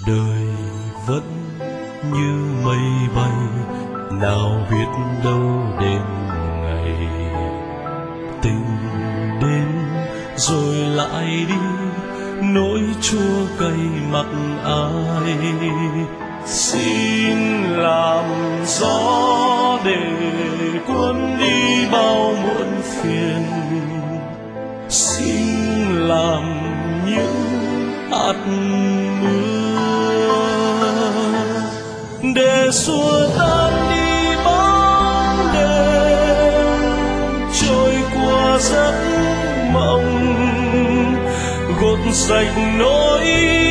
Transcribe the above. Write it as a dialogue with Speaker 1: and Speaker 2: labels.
Speaker 1: đời vẫn như mây bay, nào biết đâu đến ngày tình đến rồi lại đi, nỗi chua cay mặc ai. Xin làm gió để cuốn đi bao muộn phiền, xin làm những hạt mưa để xua tan đi bóng đêm trôi qua giấc mộng, gột sạch nỗi